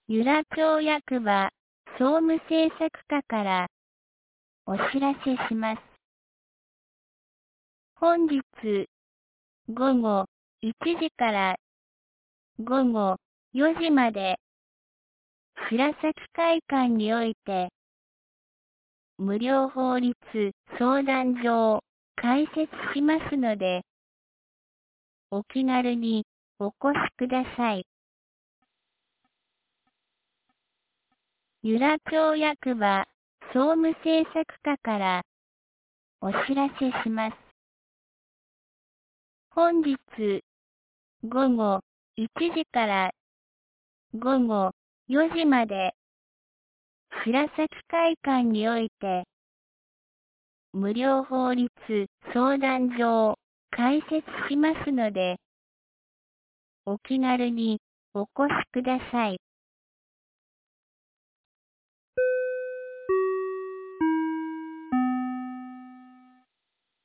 由良町役場総務政策課からお知らせします。本日午後1時から午後4時まで白崎会館において無料法律相談所を開設しますので、お気軽にお越しください。由良町役場総務政策課からお知らせします。本日午後1時から午後4時まで白崎会館において無料法律相談所を開設しますので、お気軽にお越しください。